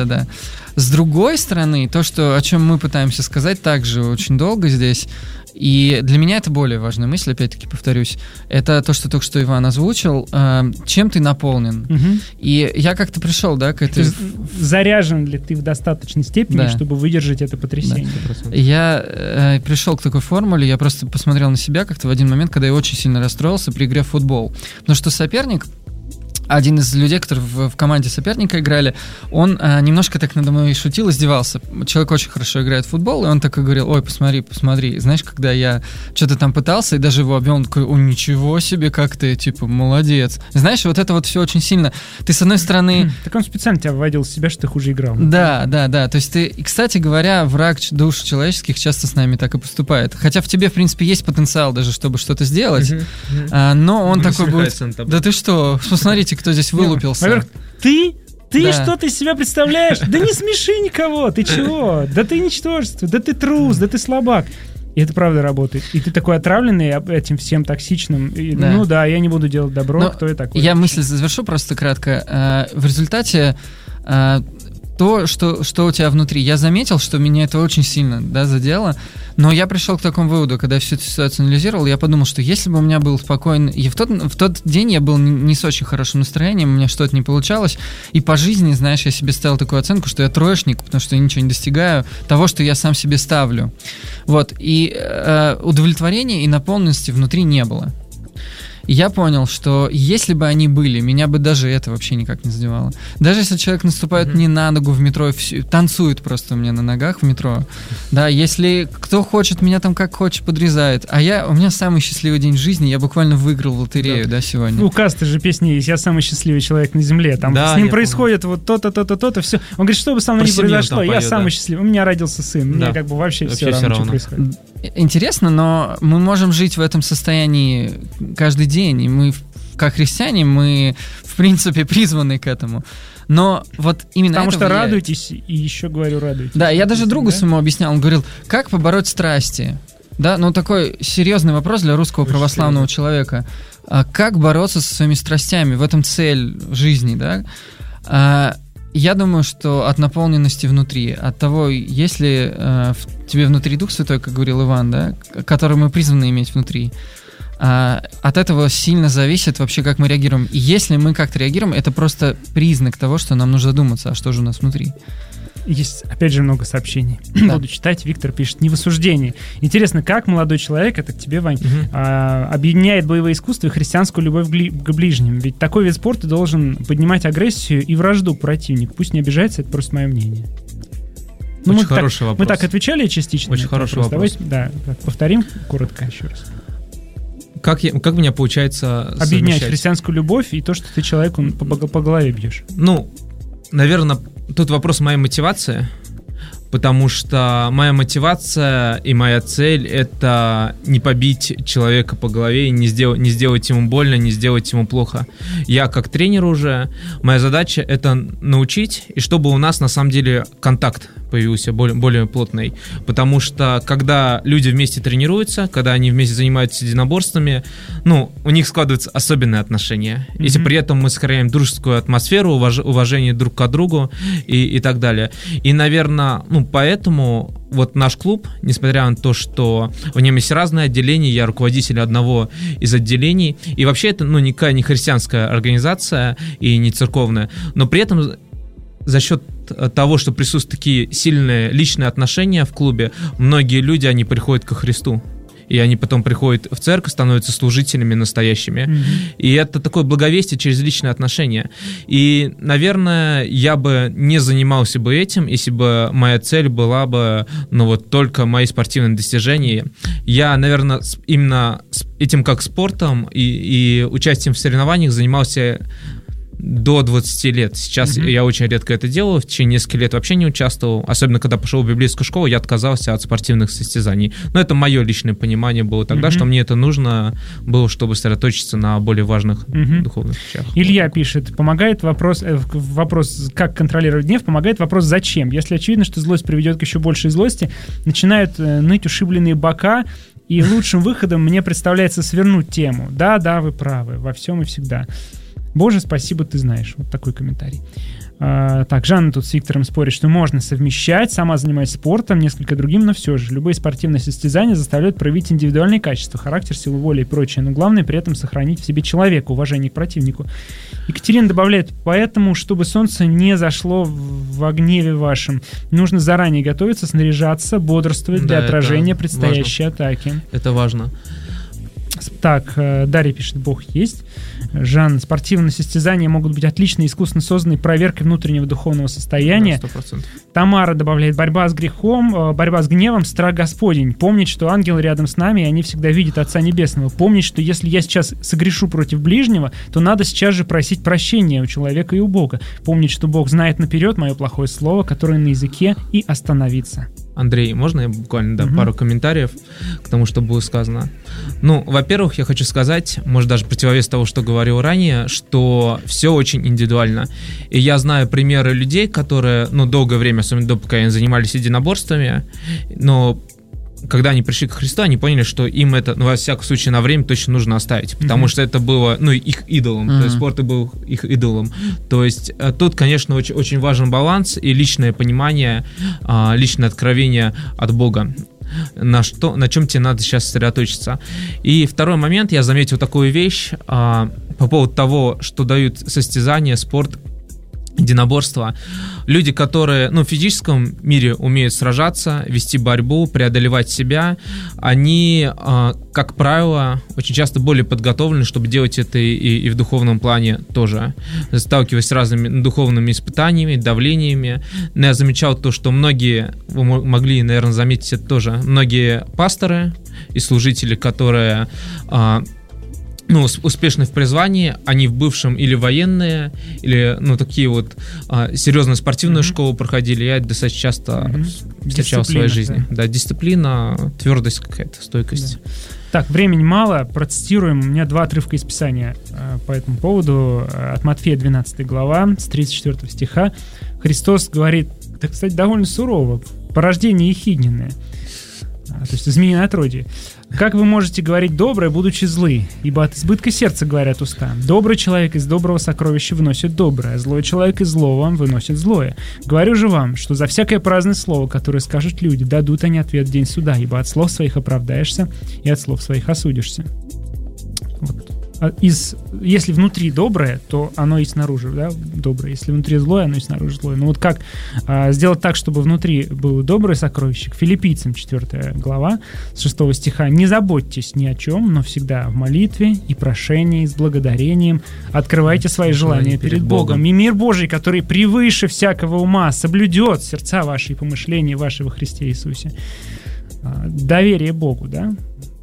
С другой стороны, то, о чем мы пытаемся сказать также очень долго здесь, и для меня это более важная мысль, опять-таки повторюсь, это то, что только что Иван озвучил, чем ты наполнен. И я как-то пришел, да, к этой... Заряжен ли ты в достаточной степени, чтобы выдержать это потрясение? Да. Я пришел к такой формуле, я просто посмотрел на себя как-то в один момент, когда я очень сильно расстроился при игре в футбол. Потому что соперник, один из людей, которые в команде соперника играли, он немножко так надо мной шутил, издевался. Человек очень хорошо играет в футбол, и он такой говорил: ой, посмотри. Знаешь, когда я что-то там пытался, и даже его обвел, он такой: о, ничего себе, как ты, типа, молодец. Знаешь, вот это вот все очень сильно. Ты, с одной стороны... Так он специально тебя выводил из себя, что ты хуже играл. Да. То есть ты, и, кстати говоря, враг душ человеческих часто с нами так и поступает. Хотя в тебе, в принципе, есть потенциал даже, чтобы что-то сделать, но он такой будет... Да ты что? Посмотрите, кто здесь вылупился. Во-первых, ты что ты из себя представляешь? Да не смеши никого, ты чего? Да ты ничтожество, да ты трус, да ты слабак. И это правда работает. И ты такой отравленный этим всем токсичным. И, ну да, я не буду делать добро, кто я такой? Я мысль завершу просто кратко. В результате то, что у тебя внутри. Я заметил, что меня это очень сильно задело, но я пришел к такому выводу, когда я всю эту ситуацию анализировал, я подумал, что если бы у меня был спокойный... И в тот день я был не с очень хорошим настроением, у меня что-то не получалось, и по жизни, знаешь, я себе ставил такую оценку, что я троечник, потому что я ничего не достигаю того, что я сам себе ставлю. Вот, и удовлетворения и наполненности внутри не было. И я понял, что если бы они были, меня бы даже это вообще никак не задевало. Даже если человек наступает мне на ногу в метро, танцует просто у меня на ногах в метро, да, если кто хочет, меня там как хочет подрезает, у меня самый счастливый день в жизни, я буквально выиграл в лотерею, да, сегодня. У Касты же песни есть «Я самый счастливый человек на земле», там с ним происходит вот то-то, то-то, то-то, все. Он говорит, что бы со мной ни произошло, я самый счастливый, у меня родился сын, мне как бы вообще все равно, что происходит. Интересно, но мы можем жить в этом состоянии каждый день, и мы, как христиане, мы, в принципе, призваны к этому. Но вот именно потому это что влияет. Радуйтесь, и еще говорю, радуйтесь. Да, я даже другу своему объяснял, он говорил, как побороть страсти? Да, ну такой серьезный вопрос для русского православного человека. Как бороться со своими страстями? В этом цель жизни, да? Я думаю, что от наполненности внутри, от того, если в тебе внутри Дух Святой, как говорил Иван, да, который мы призваны иметь внутри, от этого сильно зависит вообще, как мы реагируем. И если мы как-то реагируем, это просто признак того, что нам нужно задуматься, а что же у нас внутри. Есть, опять же, много сообщений. Да. Буду читать. Виктор пишет: не в осуждении. Интересно, как молодой человек, это к тебе, Вань, объединяет боевое искусство и христианскую любовь к ближним? Ведь такой вид спорта должен поднимать агрессию и вражду к противнику. Пусть не обижается, это просто мое мнение. Очень хороший вопрос. Мы так отвечали частично. Очень хороший вопрос. Давай, повторим коротко еще раз. Как у меня получается объединять совмещать христианскую любовь и то, что ты человеку по голове бьешь? Ну, наверное, тут вопрос моей мотивации, потому что моя мотивация и моя цель — это не побить человека по голове, и не сделать ему больно, не сделать ему плохо. Я как тренер уже, моя задача — это научить, и чтобы у нас на самом деле контакт появился более плотный. Потому что когда люди вместе тренируются, когда они вместе занимаются единоборствами, у них складываются особенные отношения. Если при этом мы сохраняем дружескую атмосферу, уважение друг к другу и так далее. И, наверное, поэтому вот наш клуб, несмотря на то, что в нем есть разные отделения, я руководитель одного из отделений, и вообще это никакая не христианская организация и не церковная, но при этом за счет того, что присутствуют такие сильные личные отношения в клубе, многие люди, они приходят ко Христу. И они потом приходят в церковь, становятся служителями настоящими. И это такое благовестие через личные отношения. И, наверное, я бы не занимался бы этим, если бы моя цель была бы, только мои спортивные достижения. Я, наверное, именно этим как спортом и участием в соревнованиях занимался до 20 лет. Сейчас я очень редко это делаю, в течение нескольких лет вообще не участвовал. Особенно, когда пошел в библейскую школу, я отказался от спортивных состязаний. Но это мое личное понимание было тогда, что мне это нужно было, чтобы сосредоточиться на более важных духовных вещах. Илья пишет: помогает вопрос, как контролировать гнев, помогает вопрос «зачем?». Если очевидно, что злость приведет к еще большей злости, начинают ныть ушибленные бока, и лучшим выходом мне представляется свернуть тему. Да, вы правы, во всем и всегда. Боже, спасибо, ты знаешь. Вот такой комментарий. Так, Жанна тут с Виктором спорит, что можно совмещать, сама занимаясь спортом, несколько другим, но все же. Любые спортивные состязания заставляют проявить индивидуальные качества, характер, силу воли и прочее, но главное при этом сохранить в себе человека, уважение к противнику. Екатерина добавляет: поэтому, чтобы солнце не зашло в гневе вашем, нужно заранее готовиться, снаряжаться, бодрствовать для отражения предстоящей атаки. Это важно. Так, Дарья пишет: Бог есть. Жан: спортивные состязания могут быть отлично искусственно созданной проверкой внутреннего духовного состояния. 100%. Тамара добавляет: борьба с грехом, борьба с гневом, страх Господень. Помнить, что ангелы рядом с нами, и они всегда видят Отца Небесного. Помнить, что если я сейчас согрешу против ближнего, то надо сейчас же просить прощения у человека и у Бога. Помнить, что Бог знает наперед мое плохое слово, которое на языке, и остановиться. Андрей, можно я буквально пару комментариев к тому, что было сказано? Во-первых, я хочу сказать, может, даже противовес того, что говорил ранее, что все очень индивидуально. И я знаю примеры людей, которые, долгое время, особенно до покаяния, занимались единоборствами, но когда они пришли к Христу, они поняли, что им это, во всяком случае, на время точно нужно оставить, потому что это было, их идолом, то есть спорт был их идолом. То есть тут, конечно, очень, очень важен баланс и личное понимание, личное откровение от Бога, на чем тебе надо сейчас сосредоточиться. И второй момент, я заметил такую вещь по поводу того, что дают состязания, спорт. единоборства. Люди, которые в физическом мире умеют сражаться, вести борьбу, преодолевать себя, они, как правило, очень часто более подготовлены, чтобы делать это и в духовном плане тоже, сталкиваясь с разными духовными испытаниями, давлениями. Но я замечал то, что многие, вы могли, наверное, заметить это тоже, многие пасторы и служители, которые успешны в призвании, они в бывшем или военные, или такие вот серьезную спортивную школу проходили. Я это достаточно часто встречал в своей жизни. Да, дисциплина, твердость какая-то, стойкость. Да. Так, времени мало, процитируем. У меня 2 отрывка из Писания по этому поводу. От Матфея 12 глава, с 34 стиха. Христос говорит, так, кстати, довольно сурово, порождение ехидненное, то есть змеиное отродье. «Как вы можете говорить доброе, будучи злы? Ибо от избытка сердца говорят уста. Добрый человек из доброго сокровища выносит доброе, а злой человек из злого выносит злое. Говорю же вам, что за всякое праздное слово, которое скажут люди, дадут они ответ в день суда, ибо от слов своих оправдаешься, и от слов своих осудишься». Вот. Если внутри доброе, то оно и снаружи, да, доброе. Если внутри злое, оно и снаружи злое. Ну вот как сделать так, чтобы внутри было доброе сокровище? К Филиппийцам 4 глава, с 6 стиха. «Не заботьтесь ни о чем, но всегда в молитве и прошении, с благодарением открывайте свои желания перед Богом. И мир Божий, который превыше всякого ума, соблюдет сердца ваши и помышления ваши во Христе Иисусе». Доверие Богу, да?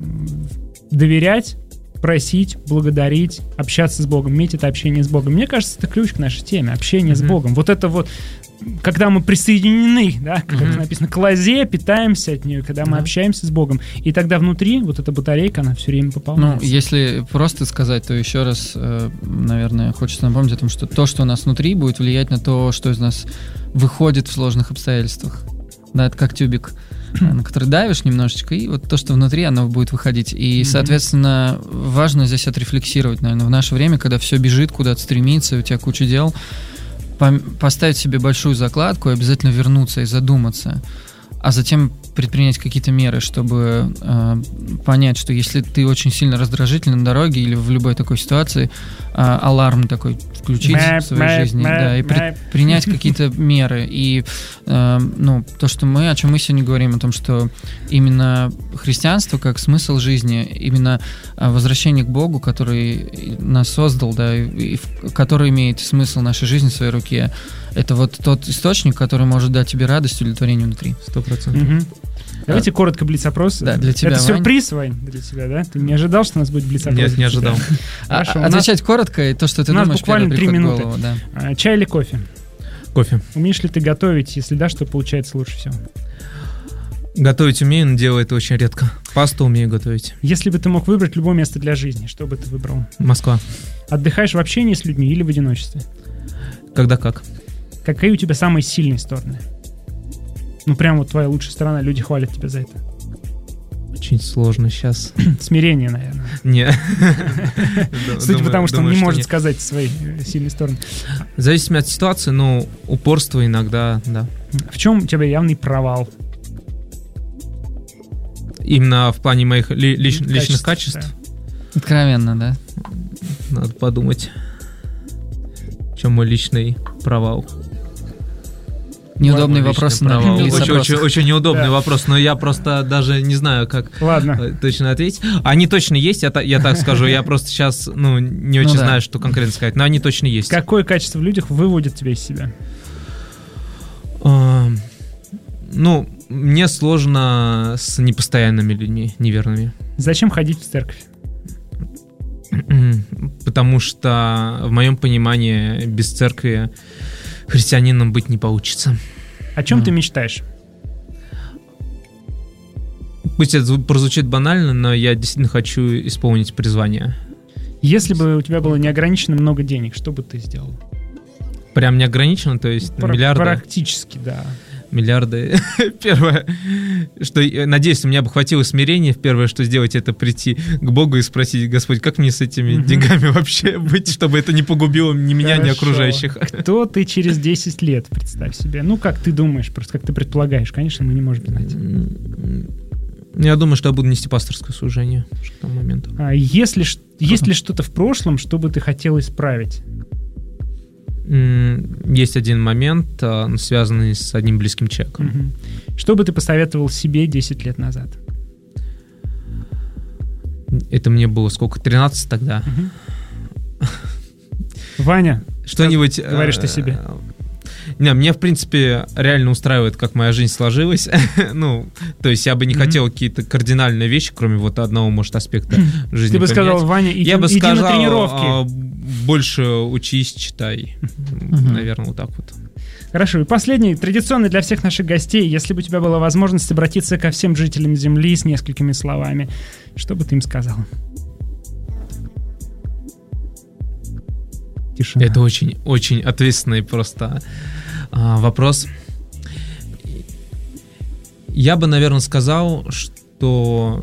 Доверять, просить, благодарить, общаться с Богом, иметь это общение с Богом. Мне кажется, это ключ к нашей теме, общение с Богом. Вот это вот, когда мы присоединены, да, как написано, к лозе, питаемся от нее, когда мы общаемся с Богом, и тогда внутри вот эта батарейка, она все время пополняется. Ну, если просто сказать, то еще раз, наверное, хочется напомнить о том, что то, что у нас внутри, будет влиять на то, что из нас выходит в сложных обстоятельствах. Да, это как тюбик, на который давишь немножечко, и вот то, что внутри, оно будет выходить. И, соответственно, важно здесь отрефлексировать, наверное, в наше время, когда все бежит, куда-то стремится, у тебя куча дел, поставить себе большую закладку и обязательно вернуться и задуматься, а затем предпринять какие-то меры, чтобы понять, что если ты очень сильно раздражителен на дороге или в любой такой ситуации, аларм такой включить в своей жизни, да, и принять какие-то меры. И то, что о чем мы сегодня говорим, о том, что именно христианство как смысл жизни, именно возвращение к Богу, который нас создал, да, и который имеет смысл нашей жизни в своей руке, это вот тот источник, который может дать тебе радость и удовлетворение внутри. 100%. Давайте коротко блиц-опрос. Да, для тебя, это сюрприз, Вань, для тебя, да? Ты не ожидал, что у нас будет блиц-опрос? Нет, не ожидал. Хорошо, отвечать коротко, и то, что ты думаешь, у нас буквально 3 минуты. Голову, да. Чай или кофе? Кофе. Умеешь ли ты готовить? Если да, что получается лучше всего? Готовить умею, но делаю это очень редко. Пасту умею готовить. Если бы ты мог выбрать любое место для жизни, что бы ты выбрал? Москва. Отдыхаешь в общении с людьми или в одиночестве? Когда как. Какие у тебя самые сильные стороны? Ну, прям вот твоя лучшая сторона, люди хвалят тебя за это. Очень сложно сейчас. Смирение, наверное. Не. Судя по тому, что он не может сказать свои сильные стороны. Зависит от ситуации, но упорство иногда, да. В чем у тебя явный провал? Именно в плане моих личных качеств? Да. Откровенно, да? Надо подумать. В чем мой личный провал? Неудобный вопрос на очень неудобный вопрос, но я просто даже не знаю, как точно ответить. Они точно есть, я так скажу. Я просто сейчас не очень знаю, что конкретно сказать, но они точно есть. Какое качество в людях выводит тебя из себя? Мне сложно с непостоянными людьми, неверными. Зачем ходить в церковь? Потому что, в моем понимании, без церкви христианином быть не получится. О чем ты мечтаешь? Пусть это прозвучит банально, но я действительно хочу исполнить призвание. Если бы у тебя было неограниченно много денег, что бы ты сделал? Прям неограниченно, то есть миллиарды? Практически, да. Миллиарды. Первое, что, надеюсь, у меня бы хватило смирения. Первое, что сделать, это прийти к Богу и спросить: Господь, как мне с этими деньгами вообще быть, чтобы это не погубило ни меня, ни окружающих? Кто ты через 10 лет, представь себе? Как ты думаешь, просто как ты предполагаешь? Конечно, мы не можем знать. Я думаю, что я буду нести пасторское служение к тому моменту. Есть ли что-то в прошлом, что бы ты хотел исправить? Есть один момент, связанный с одним близким человеком. Что бы ты посоветовал себе 10 лет назад? Это мне было сколько? 13 тогда. Ваня, что-нибудь говоришь ты себе? Не, мне, в принципе, реально устраивает, как моя жизнь сложилась. Ну, то есть я бы не хотел какие-то кардинальные вещи, кроме вот одного, может, аспекта жизни. Ты бы сказал, Ваня, иди на тренировки. Больше учись, читай. Наверное, вот так вот. Хорошо, и последний, традиционный для всех наших гостей. Если бы у тебя была возможность обратиться ко всем жителям Земли с несколькими словами, что бы ты им сказал? Тишина. Это очень ответственный просто вопрос. Я бы, наверное, сказал, что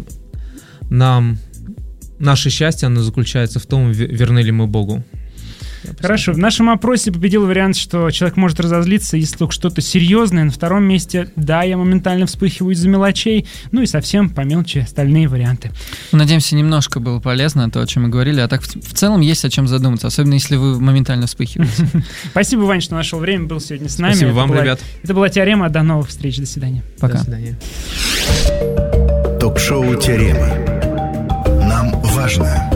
наше счастье, оно заключается в том, верны ли мы Богу. Хорошо, в нашем опросе победил вариант, что человек может разозлиться, если только что-то серьезное. На втором месте, да, я моментально вспыхиваю из-за мелочей. Ну и совсем по мелочи остальные варианты. Надеемся, немножко было полезно то, о чем мы говорили. А так в целом есть о чем задуматься, особенно если вы моментально вспыхиваете. Спасибо, Вань, что нашел время, был сегодня с нами. Спасибо вам, ребят. Это была «Теорема». До новых встреч. До свидания. Пока. До свидания. Ток-шоу «Теорема». Нам важно